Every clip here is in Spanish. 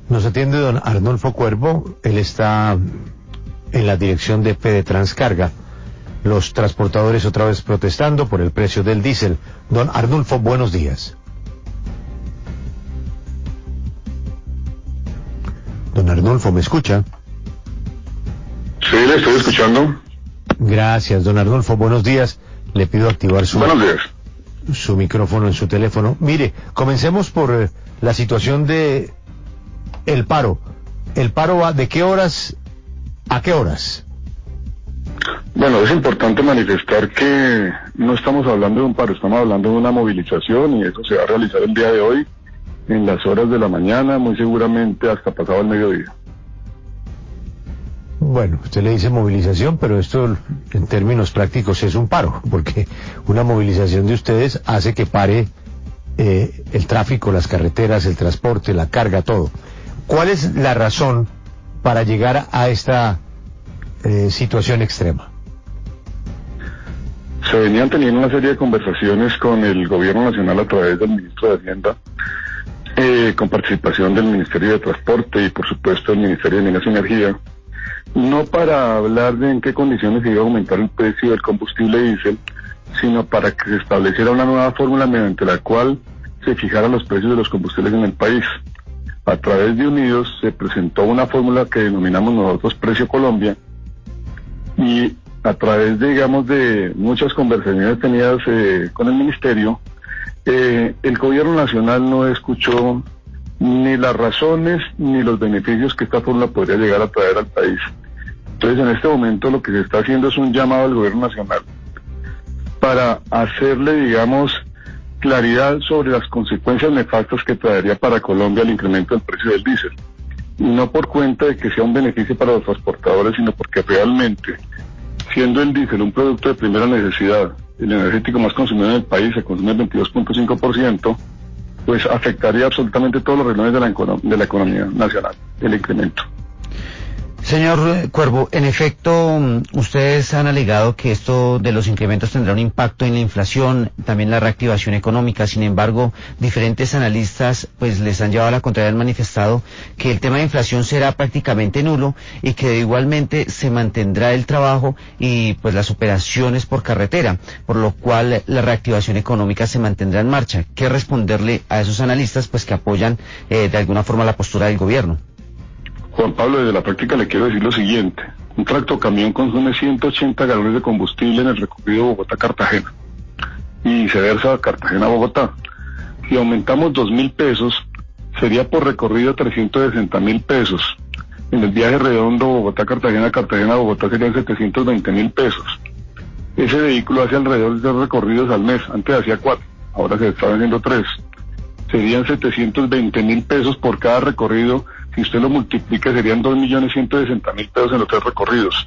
Nos atiende don Arnulfo Cuervo, él está en la dirección de Fede Transcarga. Los transportadores otra vez protestando por el precio del diésel. Don Arnulfo, buenos días. Don Arnulfo, ¿me escucha? Sí, le estoy escuchando. Gracias, don Arnulfo, buenos días. Le pido activar su micrófono en su teléfono. Mire, comencemos por la situación de el paro. ¿El paro va de qué horas a qué horas? Bueno, es importante manifestar que no estamos hablando de un paro, estamos hablando de una movilización, y eso se va a realizar el día de hoy, en las horas de la mañana, muy seguramente hasta pasado el mediodía. Bueno, usted le dice movilización, pero esto en términos prácticos es un paro, porque una movilización de ustedes hace que pare el tráfico, las carreteras, el transporte, la carga, todo. ¿Cuál es la razón para llegar a esta situación extrema? Se venían teniendo una serie de conversaciones con el gobierno nacional a través del ministro de Hacienda, con participación del Ministerio de Transporte y por supuesto del Ministerio de Minas y Energía, no para hablar de en qué condiciones se iba a aumentar el precio del combustible diésel, sino para que se estableciera una nueva fórmula mediante la cual se fijaran los precios de los combustibles en el país. A través de Unidos se presentó una fórmula que denominamos nosotros Precio Colombia, y a través de muchas conversaciones tenidas con el ministerio, el gobierno nacional no escuchó ni las razones ni los beneficios que esta fórmula podría llegar a traer al país. Entonces, en este momento lo que se está haciendo es un llamado al gobierno nacional para hacerle, claridad sobre las consecuencias nefastas que traería para Colombia el incremento del precio del diésel. Y no por cuenta de que sea un beneficio para los transportadores, sino porque realmente, siendo el diésel un producto de primera necesidad, el energético más consumido en el país, se consume el 22.5%, pues afectaría absolutamente todos los renglones de la economía nacional, el incremento. Señor Cuervo, en efecto, ustedes han alegado que esto de los incrementos tendrá un impacto en la inflación, también la reactivación económica. Sin embargo, diferentes analistas pues les han llevado a la contraria, han manifestado que el tema de inflación será prácticamente nulo y que igualmente se mantendrá el trabajo y pues las operaciones por carretera, por lo cual la reactivación económica se mantendrá en marcha. ¿Qué responderle a esos analistas pues que apoyan de alguna forma la postura del gobierno? Juan Pablo, desde la práctica le quiero decir lo siguiente: un tractocamión consume 180 galones de combustible en el recorrido Bogotá-Cartagena y viceversa Cartagena-Bogotá. Si aumentamos 2.000 pesos, sería por recorrido 360.000 pesos. En el viaje redondo Bogotá-Cartagena, Cartagena-Bogotá serían 720.000 pesos. Ese vehículo hace alrededor de 3 recorridos al mes, antes hacía 4, ahora se está vendiendo 3. Serían 720.000 pesos por cada recorrido. Si usted lo multiplica, serían 2.160.000 pesos en los 3 recorridos.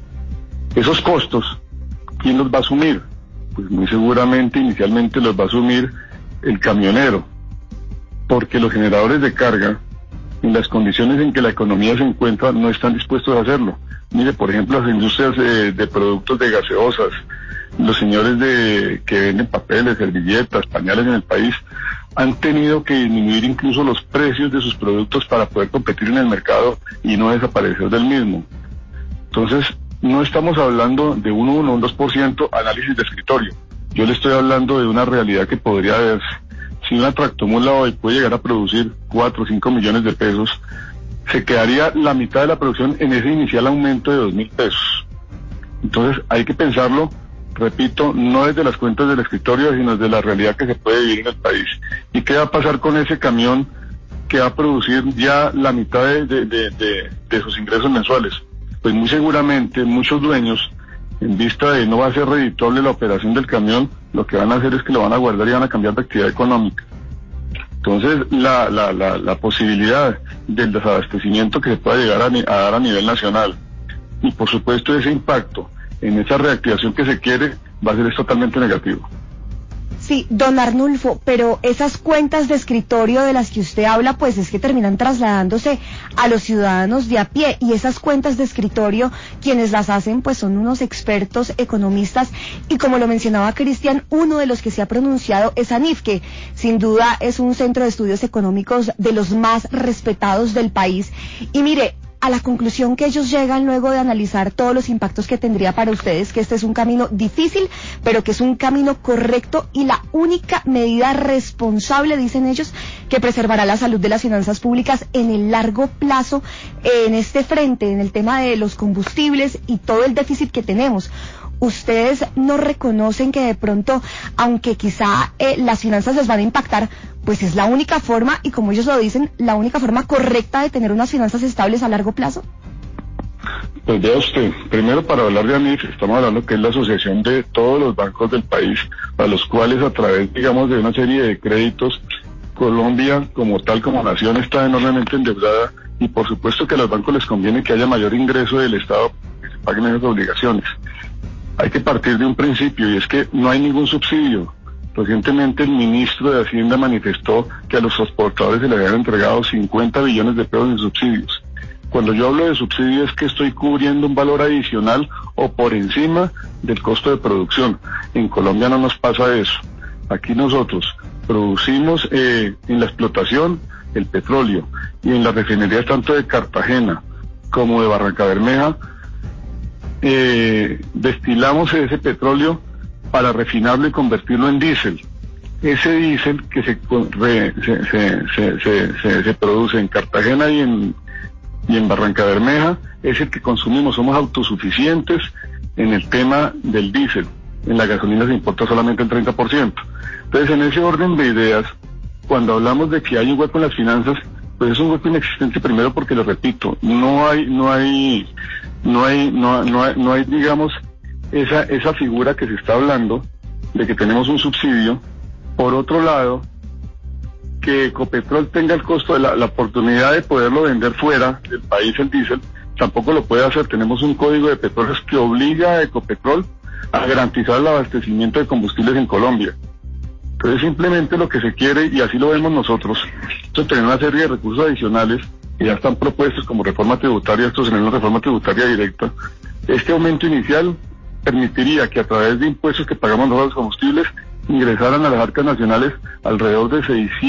Esos costos, ¿quién los va a asumir? Pues muy seguramente, inicialmente los va a asumir el camionero, porque los generadores de carga, en las condiciones en que la economía se encuentra, no están dispuestos a hacerlo. Mire, por ejemplo, las industrias de productos de gaseosas, los señores que venden papeles, servilletas, pañales en el país, han tenido que disminuir incluso los precios de sus productos para poder competir en el mercado y no desaparecer del mismo. Entonces, no estamos hablando de un 1 o un 2% análisis de escritorio. Yo le estoy hablando de una realidad que podría verse. Si una tractomula hoy puede llegar a producir 4 o 5 millones de pesos, se quedaría la mitad de la producción en ese inicial aumento de 2.000 pesos. Entonces, hay que pensarlo, repito, no desde las cuentas del escritorio, sino desde la realidad que se puede vivir en el país. ¿Y qué va a pasar con ese camión que va a producir ya la mitad de sus ingresos mensuales? Pues muy seguramente muchos dueños, en vista de no va a ser redituable la operación del camión, lo que van a hacer es que lo van a guardar y van a cambiar de actividad económica. Entonces, la posibilidad del desabastecimiento que se pueda llegar a dar a nivel nacional, y por supuesto ese impacto en esa reactivación que se quiere, va a ser totalmente negativo. Sí, don Arnulfo, pero esas cuentas de escritorio de las que usted habla, pues es que terminan trasladándose a los ciudadanos de a pie, y esas cuentas de escritorio, quienes las hacen, pues son unos expertos economistas, y como lo mencionaba Cristian, uno de los que se ha pronunciado es ANIF, que sin duda es un centro de estudios económicos de los más respetados del país, y mire, a la conclusión que ellos llegan luego de analizar todos los impactos que tendría para ustedes, que este es un camino difícil, pero que es un camino correcto y la única medida responsable, dicen ellos, que preservará la salud de las finanzas públicas en el largo plazo, en este frente, en el tema de los combustibles y todo el déficit que tenemos. ¿Ustedes no reconocen que de pronto, aunque quizá las finanzas les van a impactar, pues es la única forma, y como ellos lo dicen, la única forma correcta de tener unas finanzas estables a largo plazo? Pues vea usted, primero para hablar de ANIF, estamos hablando que es la asociación de todos los bancos del país, a los cuales a través, digamos, de una serie de créditos, Colombia como tal, como nación, está enormemente endeudada, y por supuesto que a los bancos les conviene que haya mayor ingreso del Estado, que se paguen esas obligaciones. Hay que partir de un principio, y es que no hay ningún subsidio. Recientemente el ministro de Hacienda manifestó que a los transportadores se les habían entregado 50 billones de pesos en subsidios. Cuando yo hablo de subsidios es que estoy cubriendo un valor adicional o por encima del costo de producción. En Colombia no nos pasa eso. Aquí nosotros producimos en la explotación el petróleo, y en las refinerías tanto de Cartagena como de Barrancabermeja destilamos ese petróleo para refinarlo y convertirlo en diésel. Ese diésel que se produce en Cartagena y en Barrancabermeja es el que consumimos. Somos autosuficientes en el tema del diésel. En la gasolina se importa solamente el 30%. Entonces, en ese orden de ideas, cuando hablamos de que hay un hueco en las finanzas, pues es un hueco inexistente, primero porque, lo repito, no hay, digamos, esa figura que se está hablando de que tenemos un subsidio. Por otro lado, que Ecopetrol tenga el costo de la oportunidad de poderlo vender fuera del país, el diésel, tampoco lo puede hacer. Tenemos un código de petróleos que obliga a Ecopetrol a garantizar el abastecimiento de combustibles en Colombia. Entonces, simplemente lo que se quiere, y así lo vemos nosotros, es tener una serie de recursos adicionales que ya están propuestos como reforma tributaria. Esto sería una reforma tributaria directa. Este aumento inicial permitiría que a través de impuestos que pagamos nosotros los combustibles ingresaran a las arcas nacionales alrededor de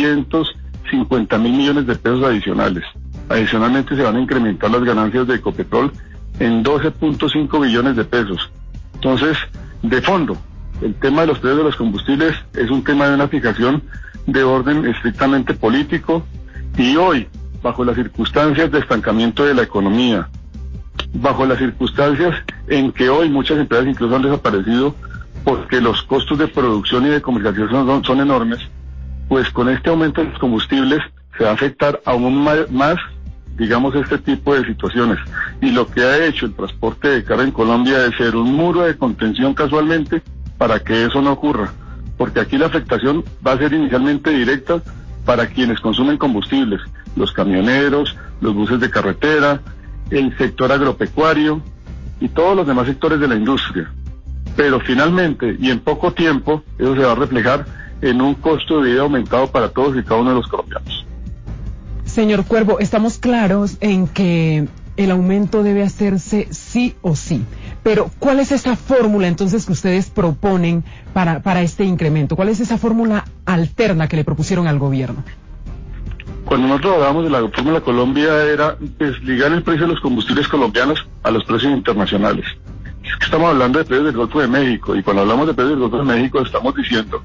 650 mil millones de pesos adicionales. Adicionalmente se van a incrementar las ganancias de Ecopetrol en 12.5 billones de pesos. Entonces, de fondo, el tema de los precios de los combustibles es un tema de una fijación de orden estrictamente político, y hoy, bajo las circunstancias de estancamiento de la economía, bajo las circunstancias en que hoy muchas empresas incluso han desaparecido porque los costos de producción y de comercialización son enormes, pues con este aumento de los combustibles se va a afectar aún más, digamos, este tipo de situaciones. Y lo que ha hecho el transporte de carga en Colombia es ser un muro de contención casualmente para que eso no ocurra, porque aquí la afectación va a ser inicialmente directa para quienes consumen combustibles, los camioneros, los buses de carretera, el sector agropecuario y todos los demás sectores de la industria. Pero finalmente, y en poco tiempo, eso se va a reflejar en un costo de vida aumentado para todos y cada uno de los colombianos. Señor Cuervo, estamos claros en que el aumento debe hacerse sí o sí, pero ¿cuál es esa fórmula entonces que ustedes proponen para este incremento? ¿Cuál es esa fórmula alterna que le propusieron al gobierno? Cuando nosotros hablábamos de la fórmula Colombia era desligar el precio de los combustibles colombianos a los precios internacionales. Es que estamos hablando de precios del Golfo de México, y cuando hablamos de precios del Golfo de México estamos diciendo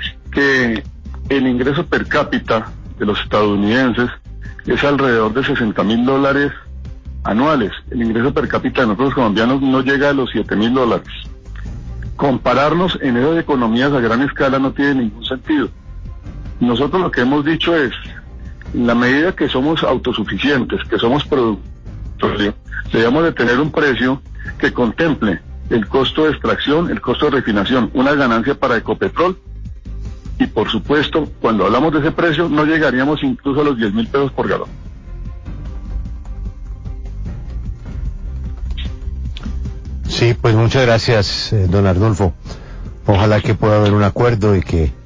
que el ingreso per cápita de los estadounidenses es alrededor de $60,000 anuales. El ingreso per cápita de nosotros colombianos no llega a los $7,000. Compararnos en esas economías a gran escala no tiene ningún sentido. Nosotros lo que hemos dicho es, en la medida que somos autosuficientes, que somos productores, debemos de tener un precio que contemple el costo de extracción, el costo de refinación, una ganancia para Ecopetrol, y por supuesto, cuando hablamos de ese precio, no llegaríamos incluso a los 10,000 pesos por galón. Sí, pues muchas gracias, don Arnulfo. Ojalá que pueda haber un acuerdo y que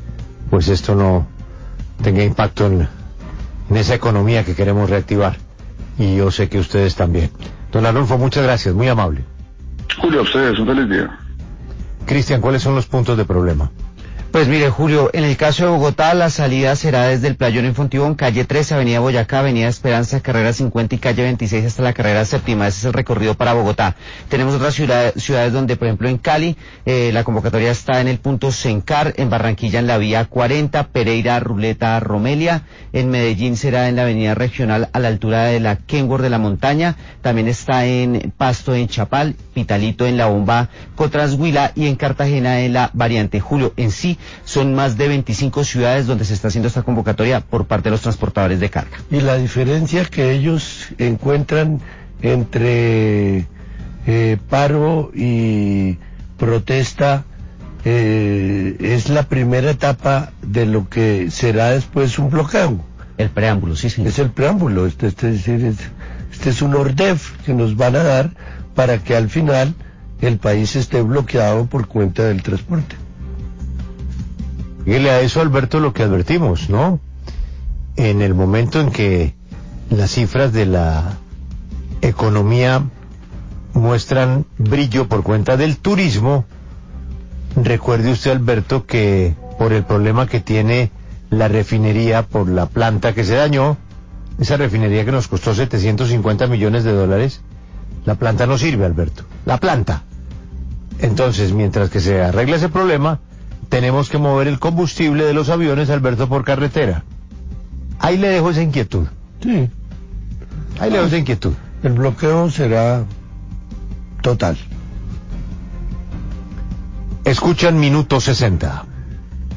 pues esto no tenga impacto en esa economía que queremos reactivar. Y yo sé que ustedes también. Don Arnulfo, muchas gracias, muy amable. Julio, a ustedes, un feliz día. Cristian, ¿cuáles son los puntos de problema? Pues mire, Julio, en el caso de Bogotá, la salida será desde el Playón en Fontibón, calle 13, avenida Boyacá, avenida Esperanza, carrera 50 y calle 26 hasta la carrera séptima. Ese es el recorrido para Bogotá. Tenemos otras ciudades donde, por ejemplo, en Cali, la convocatoria está en el punto Sencar, en Barranquilla en la vía 40, Pereira, Ruleta, Romelia. En Medellín será en la avenida regional a la altura de la Kenworth de la Montaña. También está en Pasto, en Chapal, Pitalito, en la bomba Cotrashuila y en Cartagena en la variante. Julio, en sí, son más de 25 ciudades donde se está haciendo esta convocatoria por parte de los transportadores de carga. Y la diferencia que ellos encuentran entre paro y protesta es la primera etapa de lo que será después un bloqueo. El preámbulo, sí, señor. Es el preámbulo, este es un ordef que nos van a dar para que al final el país esté bloqueado por cuenta del transporte. Dígale a eso, Alberto, lo que advertimos, ¿no? En el momento en que las cifras de la economía muestran brillo por cuenta del turismo, recuerde usted, Alberto, que por el problema que tiene la refinería, por la planta que se dañó, esa refinería que nos costó 750 millones de dólares, la planta no sirve, Alberto, la planta. Entonces, mientras que se arregla ese problema, tenemos que mover el combustible de los aviones, Alberto, por carretera. Ahí le dejo esa inquietud. Sí. Ahí le dejo esa inquietud. El bloqueo será total. Escuchan Minuto 60.